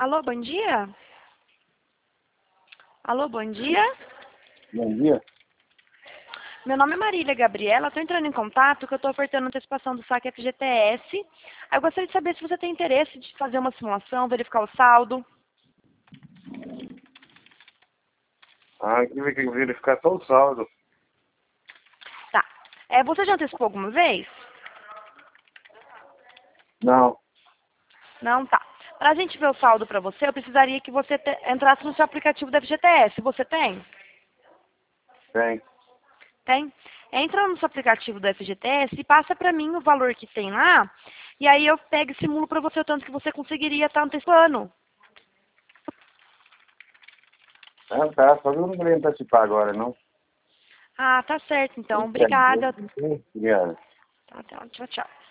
Alô, bom dia? Alô, bom dia? Bom dia. Meu nome é Marília Gabriela, estou entrando em contato que eu estou ofertando antecipação do saque FGTS. Aí eu gostaria de saber se você tem interesse de fazer uma simulação, verificar o saldo. Aqui vai ter que verificar só o saldo. Tá. Você já antecipou alguma vez? Não, Não, tá. Para a gente ver o saldo para você, eu precisaria que você entrasse no seu aplicativo da FGTS. Você tem? tem. Tem? Entra no seu aplicativo do FGTS e passa para mim o valor que tem lá. E aí eu pego e simulo para você o tanto que você conseguiria estar antecipando. Ah, tá. Só que eu não queria antecipar agora, não. Ah, tá certo então. Obrigada. Obrigado. Tá, tchau, tchau.